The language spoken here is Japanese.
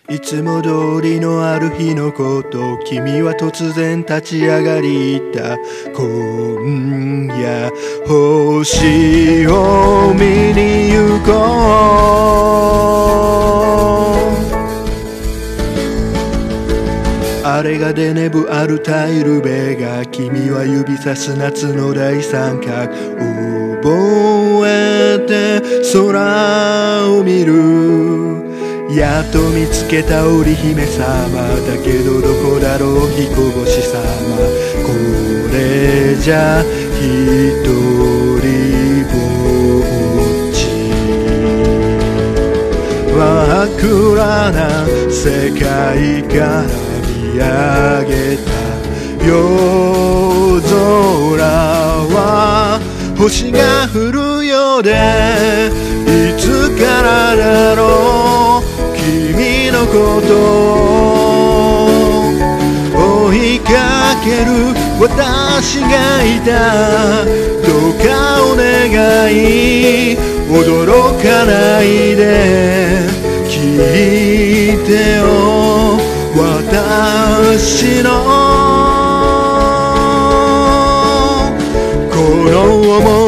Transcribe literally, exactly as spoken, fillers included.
いつも通りのある日のこと、君は突然立ち上がり言った。今夜星を見に行こう。あれがデネブアルタイルベガ、君は指さす夏の大三角。覚えて空を見る。やっと見つけた織姫様だけど、どこだろう彦星様。これじゃ一人ぼっち。真っ暗な世界から見上げた夜空は星が降るようで、いつからだろう君のことを追いかける私がいた。どうかお願い驚かないで聞いてよ私のこの想い。